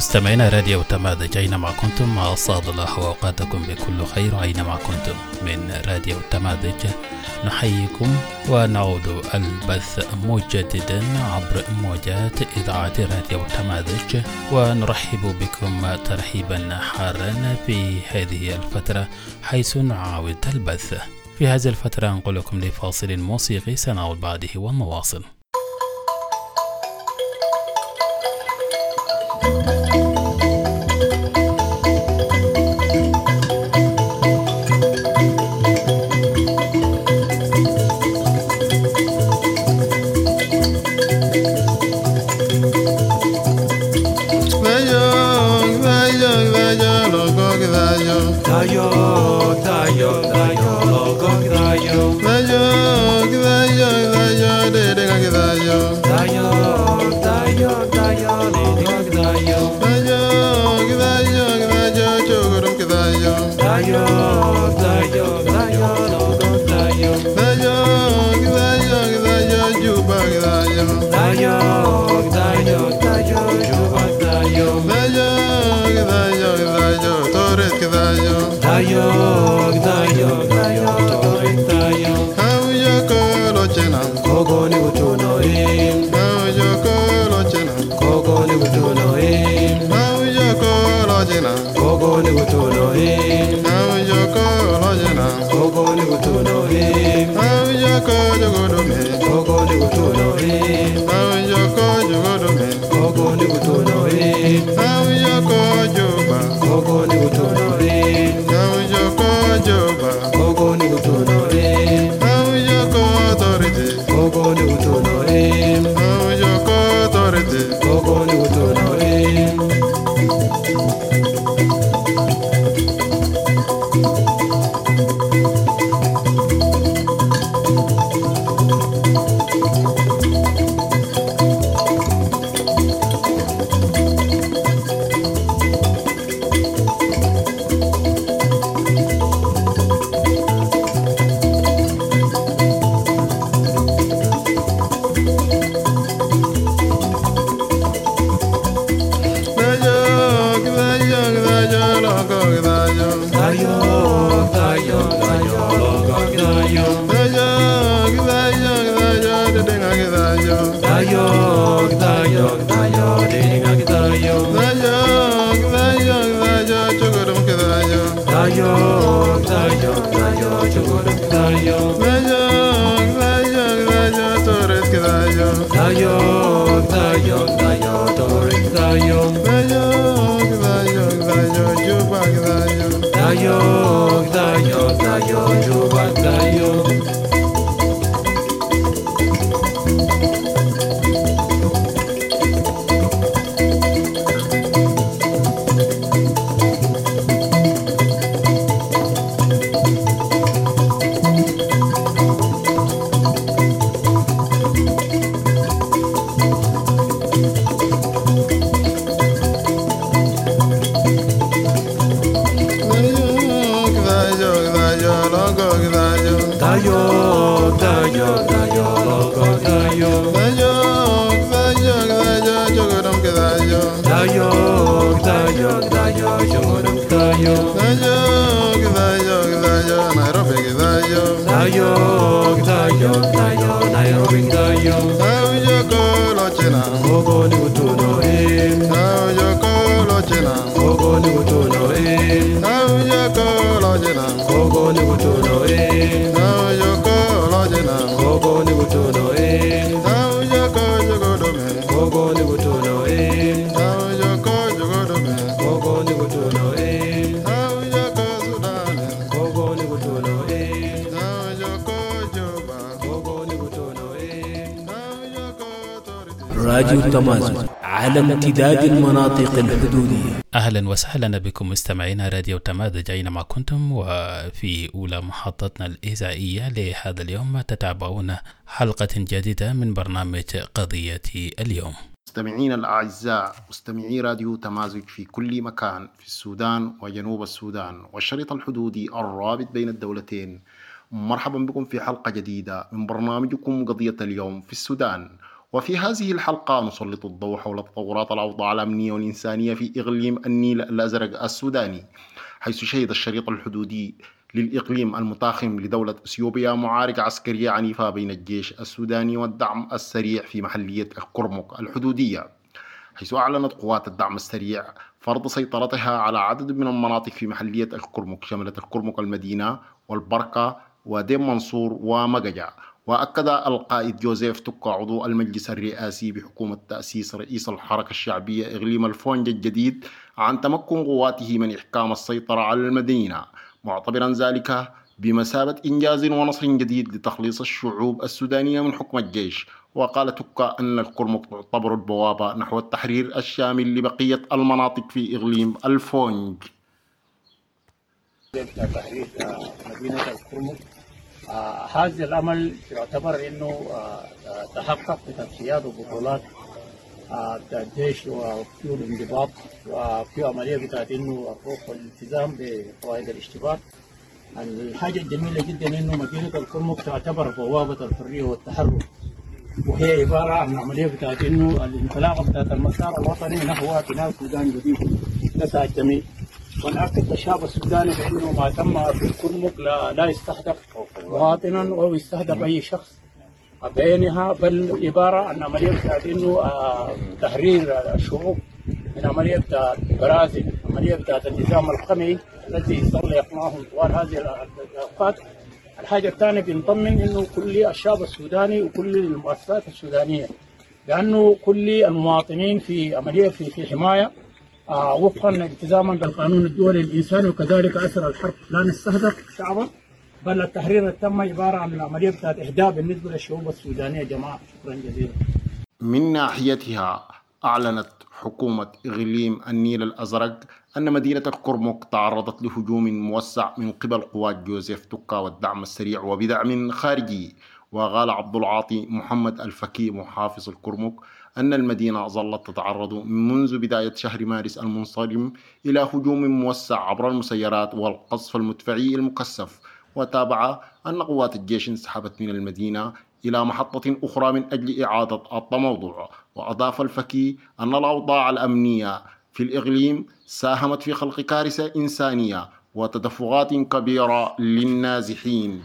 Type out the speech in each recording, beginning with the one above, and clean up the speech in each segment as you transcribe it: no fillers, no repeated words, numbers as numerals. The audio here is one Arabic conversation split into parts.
مستمعينا راديو تماذج أينما كنتم، أسعد الله أوقاتكم بكل خير أينما كنتم. من راديو تماذج نحييكم ونعود البث مجددا عبر موجات إذاعة راديو تماذج، ونرحب بكم ترحيبا حارا في هذه الفترة حيث نعاود البث. في هذه الفترة نقولكم لفاصل موسيقي سنعود بعده ونواصل. راديو تماذج على امتداد المناطق الحدودية. أهلا وسهلا بكم مستمعينا راديو تماذج أينما كنتم، وفي أولى محطتنا الإذاعية لهذا اليوم تتابعون حلقة جديدة من برنامج قضية اليوم. مستمعين الأعزاء، مستمعي راديو تماذج في كل مكان في السودان وجنوب السودان والشريط الحدودي الرابط بين الدولتين، مرحبا بكم في حلقة جديدة من برنامجكم قضية اليوم في السودان، وفي هذه الحلقة نسلط الضوء حول تطورات الأوضاع الأمنية والإنسانية في إقليم النيل الأزرق السوداني، حيث شهد الشريط الحدودي للإقليم المتاخم لدولة أثيوبيا معارك عسكرية عنيفة بين الجيش السوداني والدعم السريع في محلية الكرمك الحدودية، حيث أعلنت قوات الدعم السريع فرض سيطرتها على عدد من المناطق في محلية الكرمك، شملت الكرمك المدينة والبركة وديم منصور ومججع. وأكد القائد جوزيف توكا عضو المجلس الرئاسي بحكومة تأسيس رئيس الحركة الشعبية إقليم الفونج الجديد عن تمكن قواته من إحكام السيطرة على المدينة، معتبرا ذلك بمثابة إنجاز ونصر جديد لتخليص الشعوب السودانية من حكم الجيش. وقال توكا أن الكرمك تعتبر البوابة نحو التحرير الشامل لبقية المناطق في إقليم الفونج. تحرير مدينة الكرمك هذا الأمل يعتبر أنه تحقق بتصفيات وبطولات الجيش وفي الانضباط وفي عملية بتاعت أنه الروح والالتزام بقواعد الاشتباك. الحاجة الجميلة جدا أنه مدينة الكرمك تعتبر بوابة الحرية والتحرر، وهي عبارة عن عملية بتاعت أنه الانطلاقة بتاعت المسار الوطني نحو بناء سودان جديد لسعى الجميع. ونأكد الشعب السوداني بأنه ما تم في الكرمك لا يستهدف مواطنا أو يستهدف أي شخص بعينها، بل عبارة عن عملية بتاعت أنه تحرير الشعوب من عملية بتاعت برازل، عملية بتاعت النظام القمعي الذي ظل يقمعهم طوال هذه الأوقات. الحاجة الثانية بنطمن أنه كل الشعب السوداني وكل المؤسسات السودانية لأنه كل المواطنين في عملية في حماية وفقا التزاما بالقانون الدولي الإنساني، وكذلك أسر الحرب لا نستهدف شعبا، بل التحرير تم عبارة عن العملية بتاعت إهداء بالنسبة للشعوب السودانية. جماعة شكرا جزيلا. من ناحيتها أعلنت حكومة إقليم النيل الأزرق أن مدينة الكرمك تعرضت لهجوم موسع من قبل قوات جوزيف توكا والدعم السريع وبدعم خارجي. وقال عبد العاطي محمد الفكي محافظ الكرمك أن المدينة ظلت تتعرض منذ بداية شهر مارس المنصرم إلى هجوم موسع عبر المسيرات والقصف المدفعي المكثف. وتابع أن قوات الجيش انسحبت من المدينة إلى محطة أخرى من أجل إعادة التموضع. وأضاف الفكي أن الأوضاع الأمنية في الإقليم ساهمت في خلق كارثة إنسانية وتدفقات كبيرة للنازحين.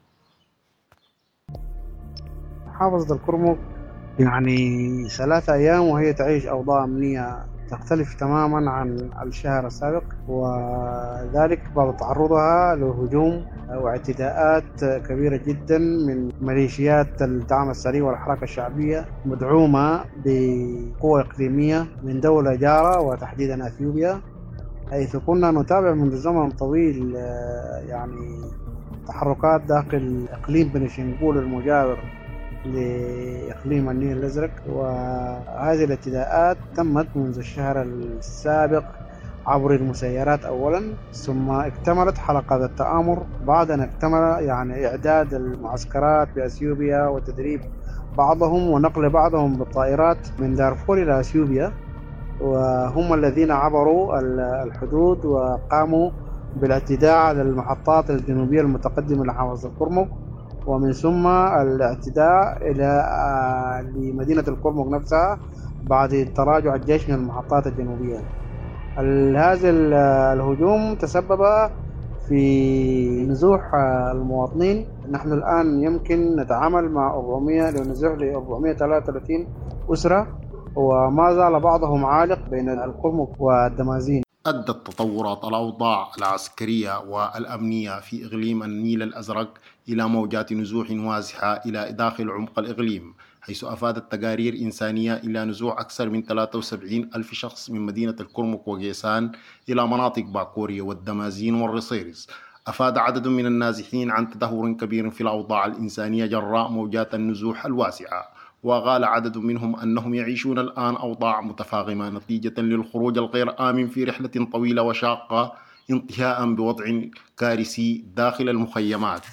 محافظة الكرمك يعني 3 أيام وهي تعيش أوضاع أمنية تختلف تماما عن الشهر السابق، وذلك بعد تعرضها لهجوم واعتداءات كبيرة جدا من ميليشيات الدعم السريع والحركة الشعبية مدعومة بقوة إقليمية من دولة جارة وتحديدا أثيوبيا، حيث كنا نتابع منذ زمن طويل يعني تحركات داخل إقليم بني شنغول المجاور لإقليم النيل الأزرق. وهذه الاعتداءات تمت منذ الشهر السابق عبر المسيرات أولا، ثم اكتملت حلقات التآمر بعد أن اكتمل يعني إعداد المعسكرات بأثيوبيا وتدريب بعضهم ونقل بعضهم بالطائرات من دارفور إلى أثيوبيا، وهم الذين عبروا الحدود وقاموا بالاعتداء على المحطات الجنوبية المتقدمة لحافظ الكرمك، ومن ثم الاعتداء لمدينة الكرمك نفسها بعد تراجع الجيش من المحطات الجنوبية. هذا الهجوم تسبب في نزوح المواطنين. نحن الآن يمكن نتعامل مع 400 لنزوح ل 433 أسرة، وما زال بعضهم عالق بين الكرمك والدمازين. أدت تطورات الأوضاع العسكرية والأمنية في إقليم النيل الأزرق إلى موجات نزوح واسعة إلى داخل عمق الإقليم، حيث أفادت تقارير إنسانية إلى نزوح أكثر من 73 ألف شخص من مدينة الكرمك وجيسان إلى مناطق باكوريا والدمازين والرصيرز. أفاد عدد من النازحين عن تدهور كبير في الأوضاع الإنسانية جراء موجات النزوح الواسعة. وقال عدد منهم أنهم يعيشون الآن أوضاع متفاقمة نتيجة للخروج الغير آمن في رحلة طويلة وشاقة انتهاء بوضع كارثي داخل المخيمات.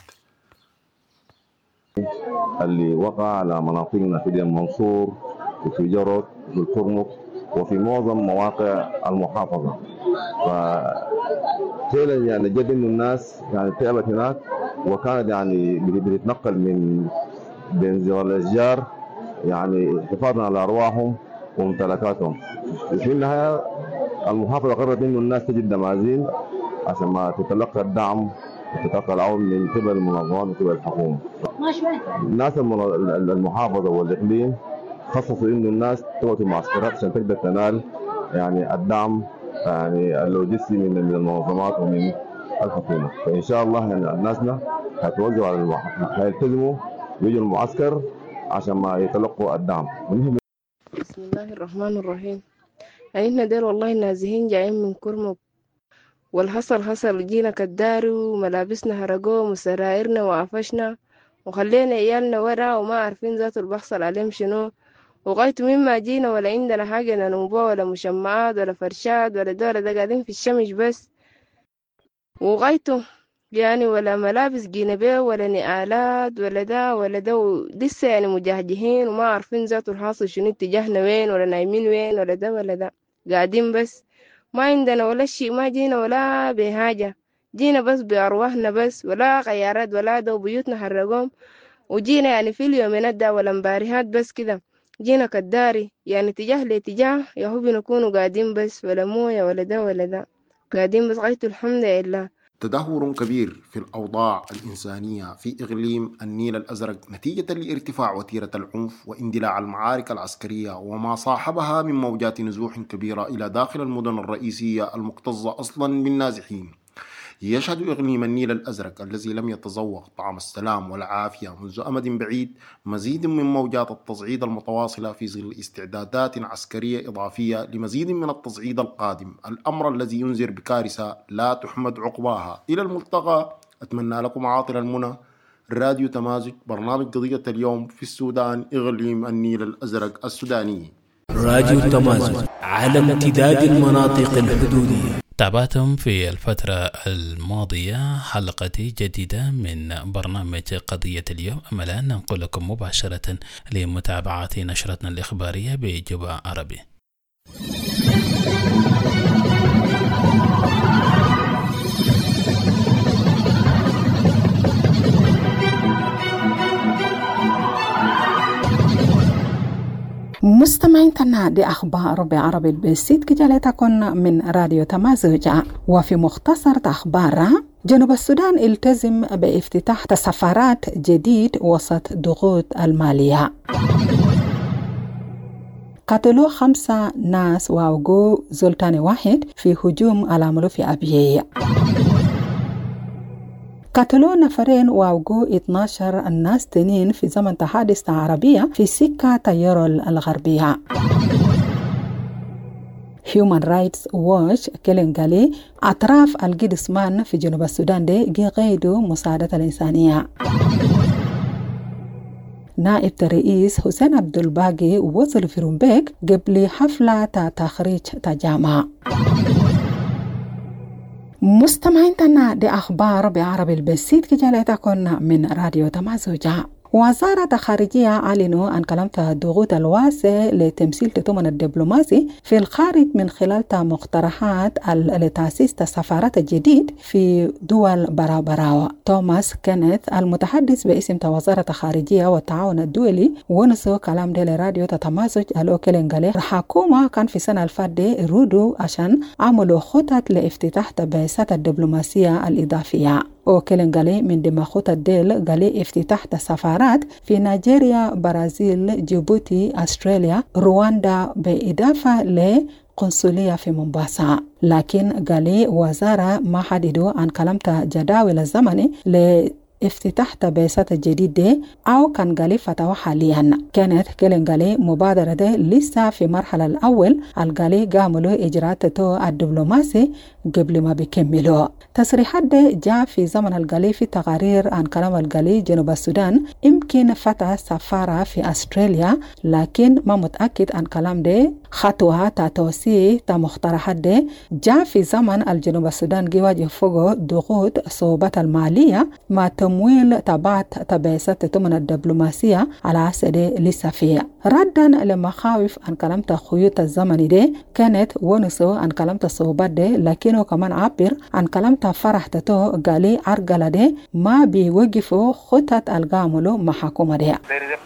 اللي وقع على مناطقنا في ديم منصور وفي جرد وفي الكرمك وفي معظم مواقع المحافظة. فعلا يعني جد من الناس يعني تعبت هناك، وكانت يعني بتتنقل من بين زوال الأشجار يعني حفاظا على أرواحهم وممتلكاتهم. في النهاية المحافظة قررت إنه الناس تجي الدمازين عشان ما تتلقى الدعم وتتلقى العون من قبل المنظمات وقبل الحكومة. الناس المحافظة والإقليم خصصوا إنه الناس تقعد في معسكرات عشان تقدر تنال يعني الدعم يعني اللوجستي من المنظمات ومن الحكومة. فإن شاء الله يعني الناسنا هتوزعوا على هيلتزموا ويجوا المعسكر عشان ما يتلقوا الدعم. بسم الله الرحمن الرحيم. احنا دير والله نازحين جايين من كرمك، والحصل جينا كداري وملابسنا هرقوم وسرايرنا وعفشنا وخلينا عيالنا ورا وما عارفين ذات اللي بيحصل عليهم شنو. وغايته مما جينا ولا عندنا حاجة ننوبة ولا مشمعات ولا فرشات ولا دولة، ده قاعدين في الشمس بس. وغايته يعني ولا ملابس جينا بيه ولا نقالات ولا ده ولا ده، لسه يعني مجهجهين وما عارفين ذاته الحاصل شنو، اتجاهنا وين ولا نايمين وين ولا ده ولا ده، قاعدين بس ما عندنا ولا شيء. ما جينا ولا بحاجة، جينا بس بأرواحنا بس، ولا خيارات ولا ده، وبيوتنا حرقوم. وجينا يعني في اليومين ده ولا مباريهات بس كده، جينا كداري يعني اتجاه لاتجاه يا هو بنكونوا قاعدين بس، ولا موية ولا ده ولا ده، قاعدين بس. غايته الحمد لله. تدهور كبير في الأوضاع الإنسانية في إقليم النيل الأزرق نتيجة لارتفاع وتيرة العنف واندلاع المعارك العسكرية وما صاحبها من موجات نزوح كبيرة إلى داخل المدن الرئيسية المكتظة أصلا بالنازحين. يشهد إقليم النيل الأزرق الذي لم يتذوق طعم السلام والعافية منذ أمد بعيد مزيد من موجات التصعيد المتواصلة في ظل استعدادات عسكرية إضافية لمزيد من التصعيد القادم، الأمر الذي ينذر بكارثة لا تحمد عقباها. إلى الملتقى، أتمنى لكم عاطر المنى. راديو تمازج، برنامج قضية اليوم في السودان، إقليم النيل الأزرق السوداني. راديو تمازج على امتداد المناطق الحدودية. تابعتم في الفترة الماضية حلقة جديدة من برنامج قضية اليوم. أما الآن ننقل لكم مباشرة لمتابعة نشرتنا الإخبارية بجوبا عربي. مستمعين دي أخبار بعربي البسيط كجالتكن من راديو تمازج. وفي مختصر أخبار، جنوب السودان التزم بافتتاح سفارات جديد وسط ضغوط المالية. قتلوا 5 ناس وأوقوا زلطان واحد في هجوم على ملف أبيي. قتلوا نفرين وأوقوا 12 الناس تنين في زمن حادثة عربية في سكة تيرو الغربية. Human Rights Watch كلنقالي أطراف القدسمان في جنوب السودان دي قيدوا مساعدة الإنسانية. نائب الرئيس حسين عبد الباقي وصل في رومبيك قبل حفلة تخريج تجامع. مستمعين دي أخبار بعربي البسيط كجالتكن من راديو تمازج. وزارة الخارجية أعلنوا عن كلمة الضغوط الواسع لتمثيل تتمن الدبلوماسي في الخارج من خلال مقترحات لتأسيس سفارات جديد في دول براو. توماس كينيث المتحدث باسم وزارة الخارجية والتعاون الدولي ونسو كلام دي لراديو تتمازج الأوكلنغالي. الحكومة كان في سنة الفادة رودو عشان عملوا خطط لافتتاح بعثات الدبلوماسية الإضافية. وكلنغالي من ضمن خطط ديل قالي افتتاح السفارات في نيجيريا، برازيل، جيبوتي، أستراليا، رواندا، بالإضافة لقنصلية في مومباسا. لكن قالي وزارة ما حددوا عن كلمة جداول الزمني افتتاح بعثات الجديد دي أو كان قالي فتوى حاليا. كانت كلنغالي مبادرة دي لسه في مرحلة الأول. القالي قاملوا إجراءات الدبلوماسي قبل ما بيكملوا. تصريحات دي جاء في زمن القالي في تقارير عن كلام القالي جنوب السودان يمكن فتح سفارة في أستراليا، لكن ما متأكد عن كلام دي. خطوة توسيع مقترحات دي جاء في زمن الجنوب السودان يواجه فوق ضغوط صعوبة المالية مع تمويل تبعت تبعثات تتمن الدبلوماسية على أساس لسه فيها. ردا لمخاوف عن كلام خيوط الزمن دي كانت ونسو عن كلام الصعوبات دي، لكنه كمان عبر عن كلام فرح تتو قالي عرقلة دي ما بيوقفوا خطط القاملو مع حكومة دي. There is a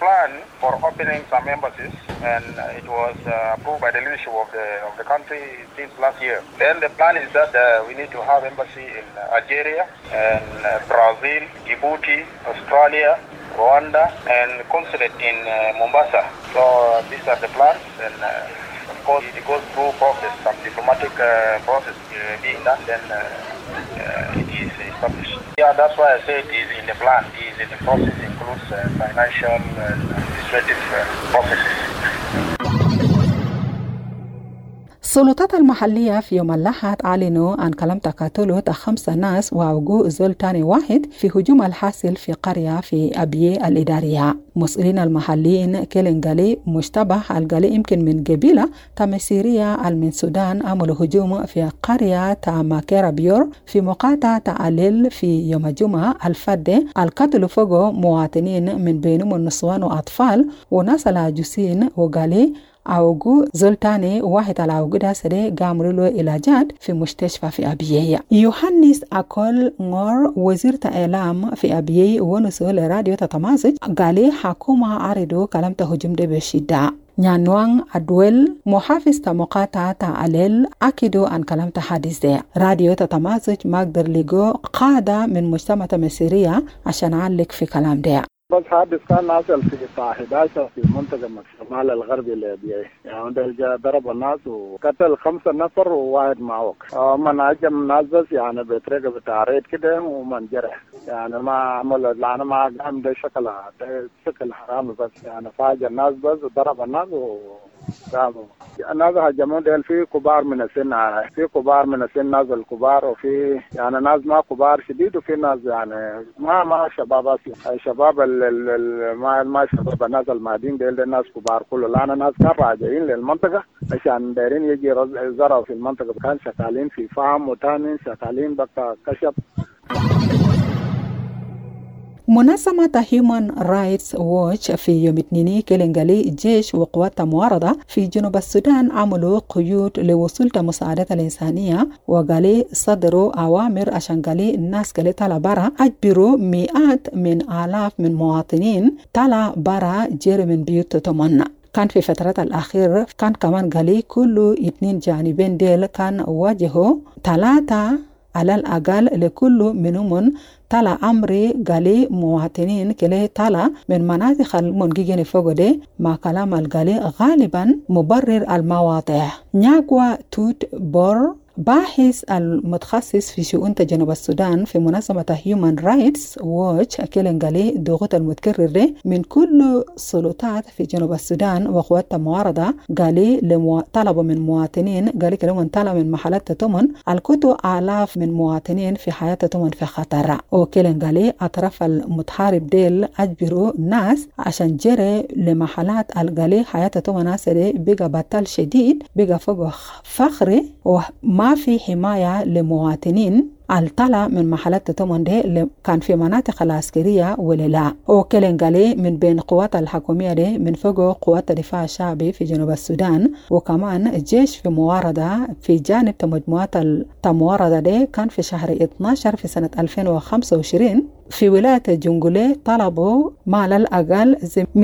plan for opening some embassies, and it was approved by the leadership of the country since last year. Then the plan is that we need to have embassy in Algeria and Brazil, Djibouti, Australia, Rwanda, and consulate in Mombasa. So these are the plans, and of course it goes through process, some diplomatic process being done, then it is established. Yeah, that's why I say it is in the plan. It is in the process, includes financial and administrative processes. السلطات المحلية في يوم الأحد أعلنوا عن كلام تقاتل 5 ناس ووقوع زول تاني واحد في هجوم الحاصل في قرية في أبيي الإدارية. مسؤولين المحليين كيلن قالي مشتبه القالي يمكن من قبيلة تمسيرية من السودان عملوا هجوم في قرية ماكيرا بيور في مقاطعة أليل في يوم الجمعة الفد. القتل فوق مواطنين من بينهم النسوان وأطفال وناس العجوزين، وقالي أوجو زولتاني واحد على أوجودها سري قاموا له علاجات في مستشفى في أبيي. يوحنس أكل نور وزير إعلام في أبيي ونسول راديو تتمازج قالي حكومة عرضوا كلام تهجم ده بشدة. نيانوان أدويل محافظ مقاطعة أليل أكدوا عن كلام تحديث ده. راديو تتمازج مقدر لقو قادة من مجتمع مسيرية عشان علق في كلام ده. بس حادث كان نازل في الساعة 11 في منطقة الشمال الغربي لأبيي، يعني ده ضرب الناس وقتل 5 نفر وواحد معوق. من هجم الناس بس يعني بطريقة بتعريض كده ومن جرح، يعني ما عمل لعنة ما قام ده شكل حرامي بس، يعني فاجأ الناس بس وضرب الناس وقاموا. الناس هجموا ديل في كبار من السن، في كبار من السن ناس الكبار، وفي يعني ناس ما كبار شديد، وفي ناس يعني ما شباب أصلا. الشباب ما شباب الناس المادين ديل ناس كبار كله، لأن ناس كان راجعين للمنطقة عشان دايرين يجي زرعوا في المنطقة، كان شغالين في فام وتاني شغالين بقى كشف. منظمة Human Rights Watch في يوم الاثنين كيلنغالي الجيش وقوات المعارضة في جنوب السودان عملوا قيود لوصول مساعدة الإنسانية، وقالي صدروا أوامر عشان قالي الناس قالي طلع برا، أجبروا مئات من آلاف من مواطنين طلع برا جير من بيوت تمنى. كان في فترات الأخير كان كمان قالي كل 2 جانبين ديل كان واجهوا 3 على الأقل لكل منهم طلع أمري قالي مواطنين كله طلع من مناطق المنجيجين فوق دي مع كلام القالي غالبا مبرر المواضع. نياغوا توت بور باحث المتخصص في شؤون جنوب السودان في منظمة Human Rights Watch كيلنغالي ضغوط المتكرر من كل السلطات في جنوب السودان وقوات المعارضة قالي طلبوا من مواطنين قالي كلهم طلب من محلات تمن الكتو آلاف من مواطنين في حياة تمن في خطر. وكيلنغالي أطراف المتحارب ديل أجبروا ناس عشان جري لمحلات القالي حياة تمن ناسري بقى بطل شديد بقى فوق فخري وما في حماية لمواطنين الطلع من محلات تمن دي كان في مناطق العسكرية ولا لا. وكيلنغالي من بين قوات الحكومية دي من فوق قوات الدفاع الشعبي في جنوب السودان، وكمان الجيش في معارضة في جانب مجموعات المعارضة دي كان في شهر 12 في سنة 2025 في ولاية جنجولي طلبوا ما الأقل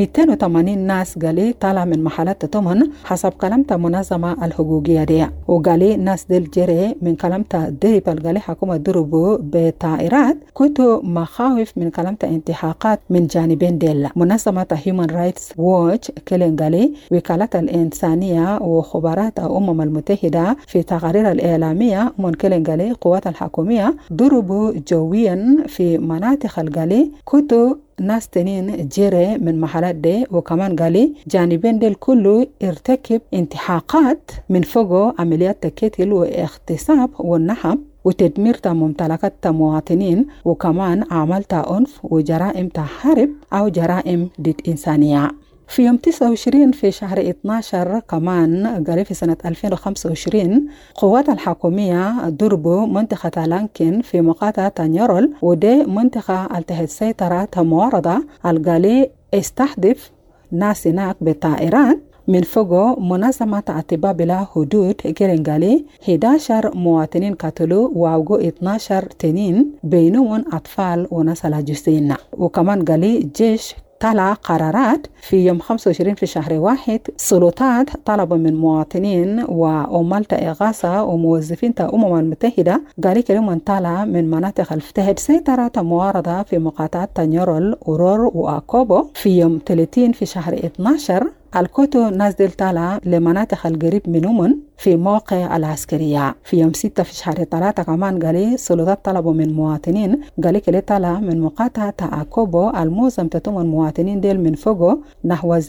280 ناس قالي طلع من محلات تمن حسب كلمة منظمة الحقوقية دي. وقالي ناس ديل جري من كلمة درب القالي حكومة ضربوا بطائرات كنتوا مخاوف من كلمة انتحاقات من جانبين ديل. منظمة Human Rights Watch كيلنغالي وكالة الإنسانية وخبرات الأمم المتحدة في تقارير الإعلامية من كيلنغالي قوات الحكومية ضربوا جويا في مناطق القالي كنتوا ناس تنين جيري من محلات دي، وكمان قالي جانبين دي كله ارتكب انتحاقات من فوق عمليات تكتل واغتصاب والنحب وتدمير ممتلكات مواطنين، وكمان أعمال عنف وجرائم حرب أو جرائم ضد إنسانية. في يوم 29 في شهر 12 كمان قال في سنة 2025 قوات الحكومية ضربوا منطقة لانكن في مقاطعة نيرول، ودي منطقة تحت سيطرة معارضة القالي استهدف ناس هناك بالطائرات من فوق. منظمة اعتبار بلا حدود كيلنغالي 11 مواطنين قتلوا ووقعوا 12 تنين بينهم أطفال وناس العجوزين. وكمان قالي جيش طلع قرارات في يوم 25 في شهر 1. سلطات طلبوا من مواطنين وعمال إغاثة وموظفين الأمم المتحدة قالوا لهم طلع من مناطق الفتهد سيطرة معارضة في مقاطعات تانيورول أورور وأكوبو. في يوم 30 في شهر 12 الكوتو نازل طالع لمناطق القريب من أمن في موقع العسكرية. في يوم 6 في شهر 3 كمان قالي سلطات طلبوا من مواطنين قالي كلي طالع من مقاطعة أكوبو الموزم تتم المواطنين ديل من فوقه نحو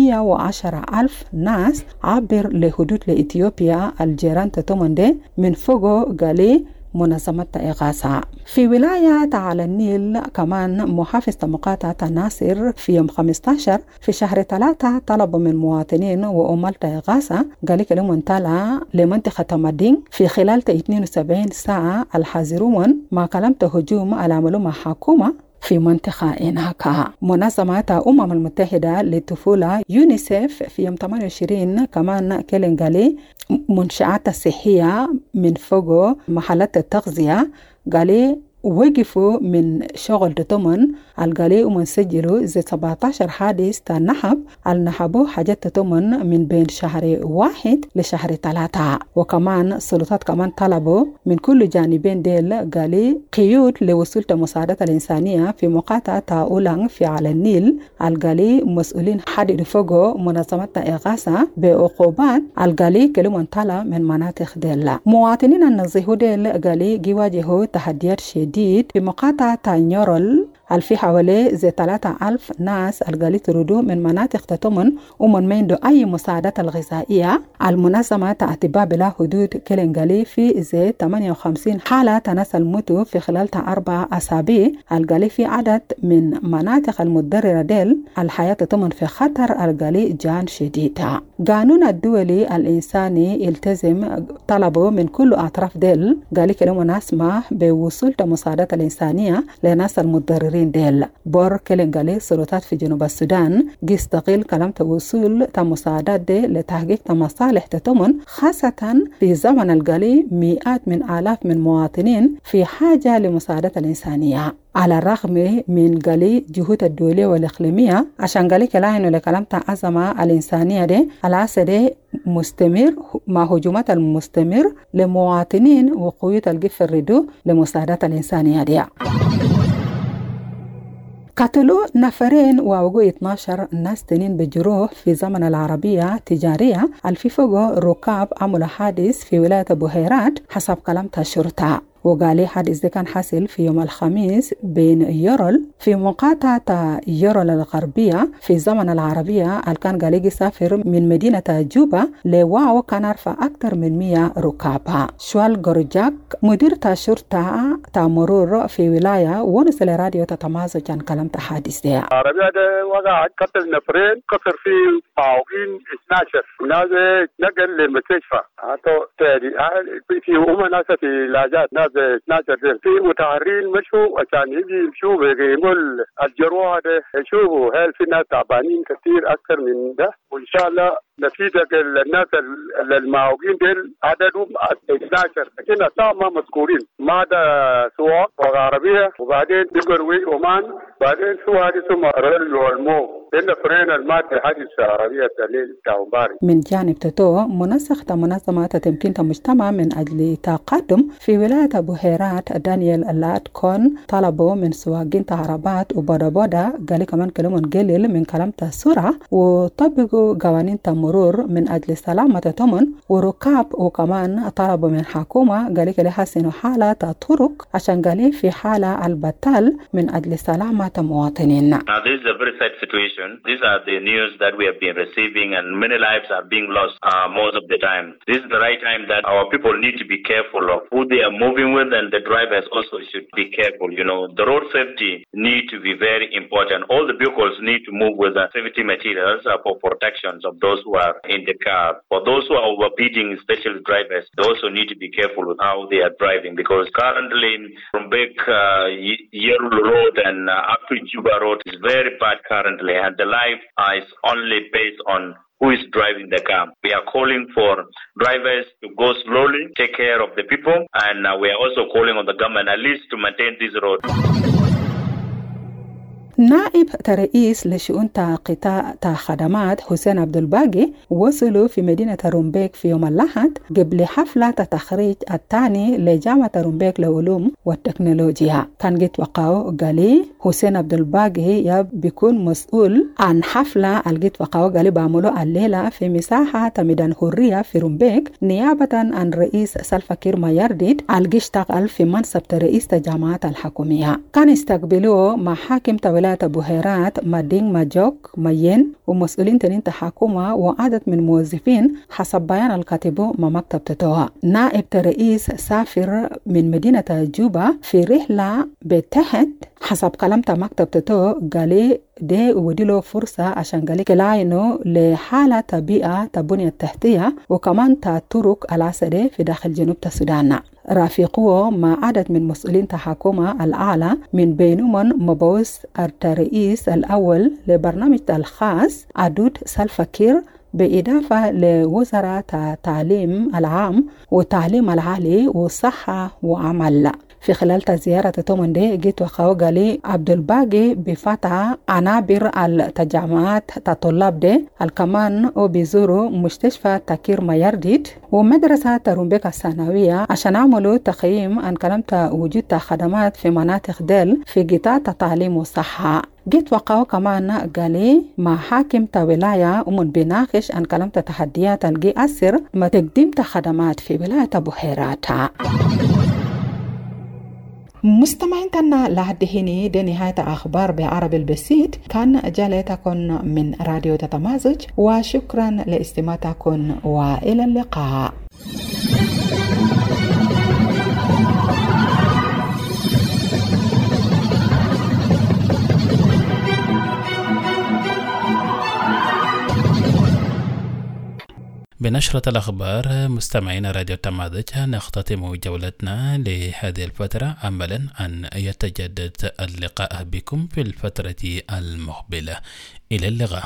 110,000 ناس عبر لحدود لإثيوبيا الجيران تتم دي من فوقه قالي منظمة إغاثة. في ولاية على النيل كمان محافظ مقاطعة ناصر في يوم 15 في شهر 3 طلبوا من مواطنين وعمال إغاثة قال لهم طلع لمنطقة مدين في خلال 72 ساعة الحاضرون ما كلمت هجوم على معلومة حكومة في منطقة هناك. منظمة الأمم المتحدة للطفولة يونيسيف في يوم 28 كمان كلن قالي منشآت الصحية من فوق محلات التغذية قالي وقفوا من شغل تتمن القالي ومنسجلوا زي 17 حادث تنحب النحبوا حاجات تتمن من بين شهر 1 لشهر 3. وكمان السلطات كمان طلبوا من كل جانبين ديل قالي قيود لوصول المساعدات الإنسانية في مقاطعة أولانغ في على النيل القالي مسؤولين حددوا فوقه منظمة إغاثة بعقوبات القالي كلهم طلع من مناطق ديل. مواطنين النزيهو ديل قالي يواجهوا تحديات شديد في مقاطعة تانيورول في حوالي زي 3,000 ناس القالي تردوا من مناطق تتمن ومن ميندو أي مساعدات الغذائية. المنظمة تعتبر بلا حدود كلن قالي في زي 58 حالة ناس الموتوا في خلال 4 أسابيع القالي في عدد من مناطق المتضررة ديل الحياة تتمن في خطر القالي جان شديدة. قانون الدولي الإنساني يلتزم طلبوا من كل أطراف ديل قالي كلمة نسمح بوصول المساعدات الإنسانية لناس المتضررين ديل. بور كلن قالي سلطات في جنوب السودان يستغل كلام وصول المساعدات دي لتحقيق مصالح تتمن خاصة في زمن القالي مئات من آلاف من مواطنين في حاجة لمساعدات الإنسانية على الرغم من قالي جهود الدولية والإقليمية عشان قالي كلاهن لكلام أزمة الإنسانية دي العسد مستمر مع هجومات المستمر لمواطنين وقيود القف الردو لمساعدات الإنسانية دي. قتلوا نفرين ووقوا 12 ناس تنين بجروح في زمن العربية تجارية الفي فوق ركاب عملوا حادث في ولاية بحيرات حسب كلام الشرطة. وقالي حادث ده كان حاصل في يوم الخميس بين يورل في مقاطعة يورل الغربية في زمن العربية كان قالي يسافر من مدينة جوبا لواو كان عرف أكثر من 100 ركابها. شوال غورجاك مدير الشرطة مرور في ولاية ونسل راديو تتمازج عن كلام حادث ده. العربية ده وقع قتل نفرين كسر في معوقين 12 ناس نقل للمستشفى حتى في ناس في العلاجات 12 في متعرين مشوا عشان يجي يشوفوا يقول الجروح ده يشوفوا هل في ناس تعبانين كثير أكثر من ده وإن شاء الله نتيجة الناس المعوقين دول عددهم 12 لكن ما مذكورين ما ده سواق وعربية وبعدين بقروي ومان بعدين سواق اسمه رل والمو لأن فرين المات حادث عربية الليل كاوباري. من جانب تتو منسق منظمة تمكين المجتمع من أجل تقدم في ولاية بحيرات دانيال اللاتكون طلبوا من سواقين عربات وبودا قال كمان كلام قليل من كلام السرعة وطبقوا قوانين مرور من أجل سلامة تمن وركاب وكمان طلبوا من حكومة قال لي حسنوا حالة الطرق عشان قال في حالة البطال من أجل سلامة مواطنين. Now this is a very sad situation. These are the news that we have been receiving and many lives are being lost most of the time. This is the right time that our people need to be careful of who they are moving with and the drivers also should be careful. You know, the road safety need to be very important. All the vehicles need to move with safety materials for protections of those who are in the car. For those who are overspeeding, especially drivers, they also need to be careful with how they are driving because currently from Bek Yerul Road and up to Juba Road is very bad currently and the life is only based on who is driving the car. We are calling for drivers to go slowly, take care of the people, and we are also calling on the government at least to maintain this road. نائب رئيس لشؤون قطاع خدمات حسين عبد الباقي وصلوا في مدينة رومبيك في يوم الأحد قبل حفلة التخريج الثاني لجامعة رومبيك للعلوم والتكنولوجيا. كان جيت وقعوا قالي حسين عبد الباقي بيكون مسؤول عن حفلة الجيت وقعوا قالي بعملوا الليلة في مساحة ميدان حرية في رومبيك نيابة عن رئيس سلفا كير مايرديد اللي اشتغل في منصب رئيس الجامعات الحكومية. كان استقبلوه محاكم ولاية بوهيرات مدين ماجوك ماين ومسؤولين تنين حكومة وعدد من موظفين حسب بيان الكاتب مكتب تتوها. نائب رئيس سافر من مدينة جوبا في رحلة بتحت حسب كلام مكتب تتو قالي ده وديله فرصة عشان قالي كلاينو لحالة بيئة تبنية التحتية وكمان تطرق العسرة في داخل جنوب السودان. رافقوه مع عدد من مسؤولين تحكومة الأعلى من بينهم مبعوث الرئيس الأول لبرنامج الخاص عدود سلفا كير بإضافة لوزراء التعليم العام والتعليم العالي والصحة وعمل. في خلال زيارة تومن دي جيت وخاوغالي عبد الباقي بفتح عنابر التجمعات الطلاب دي الكمان وبيزوروا مستشفى تكير مايرديد ومدرسة رومبيك الثانوية عشان عملوا تقييم عن كلمة وجود خدمات في مناطق ديل في قطاع التعليم والصحة. جيت وقعوا كمان قالي مع حاكم ولاية ومن بيناقش عن كلمة تحديات الجي أسر ما تقديم خدمات في ولاية بوهيرات. مستمعين كنا لحد هنا دي نهاية أخبار بعربي البسيط. كان جالتكم من راديو تتمازج وشكرا لاستماعكم وإلى اللقاء. بنشرة الأخبار مستمعين راديو تمازج نختتم جولتنا لهذه الفترة أملا أن يتجدد اللقاء بكم في الفترة المقبلة. إلى اللقاء.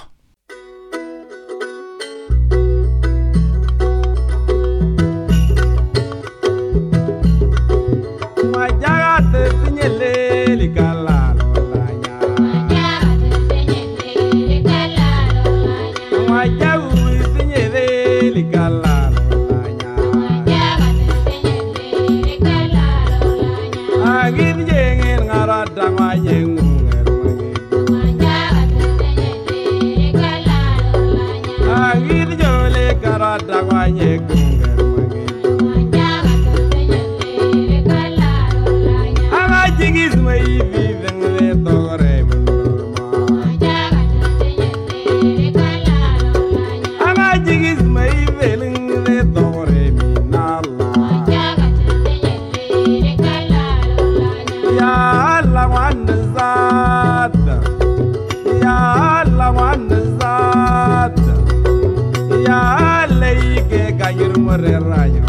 Ya lay ke kayir more rayo